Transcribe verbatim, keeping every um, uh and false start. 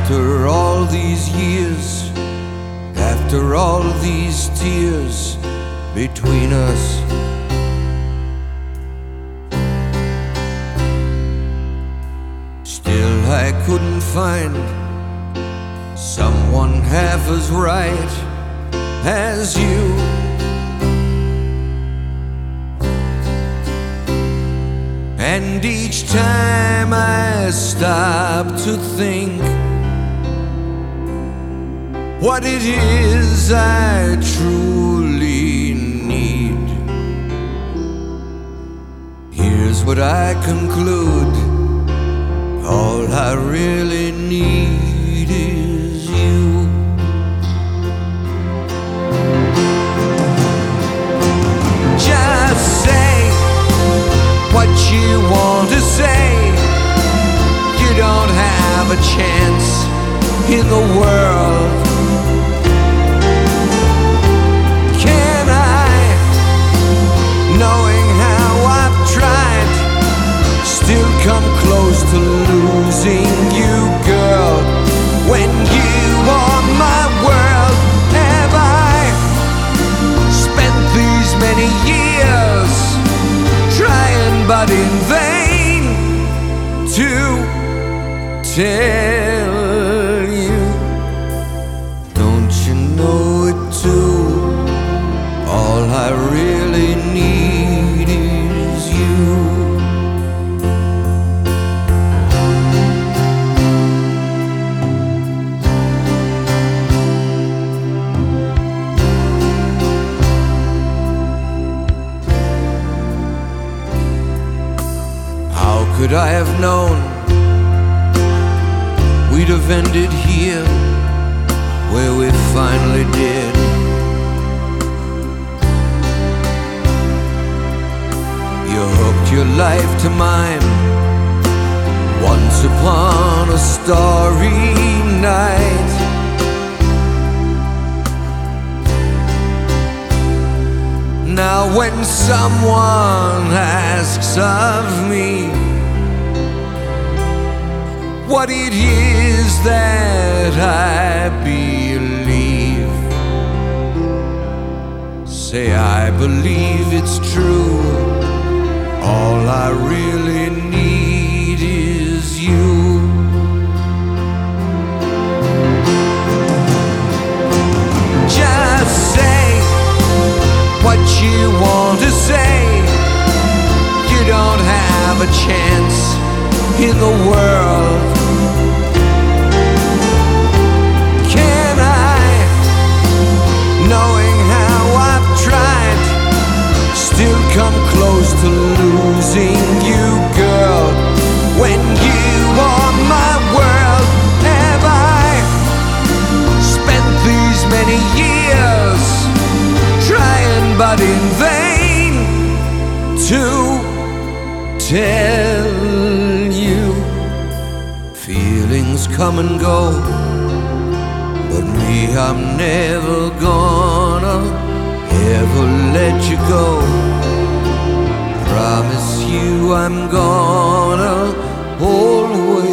After all these years, after all these tears between us, still I couldn't find someone half as right as you. And each time I stop to think what it is I truly need, here's what I conclude: all I really need is you. Just say what you want to say. You don't have a chance in the world. Can I, knowing how I've tried, still come close to losing you, girl? When you are my world, have I spent these many years trying but in vain to tell you? Don't you know it too? All I really need is you. Could I have known we'd have ended here where we finally did? You hooked your life to mine once upon a starry night. Now when someone asks of me what it is that I believe, say I believe it's true. All I really need is you. Just say what you want to say. You don't have a chance in the world. Can I, knowing how I've tried, still come close to losing you, girl? When you are my world, have I spent these many years trying but in vain to tell you? Feelings come and go, but me, I'm never gonna ever let you go. Promise you I'm gonna always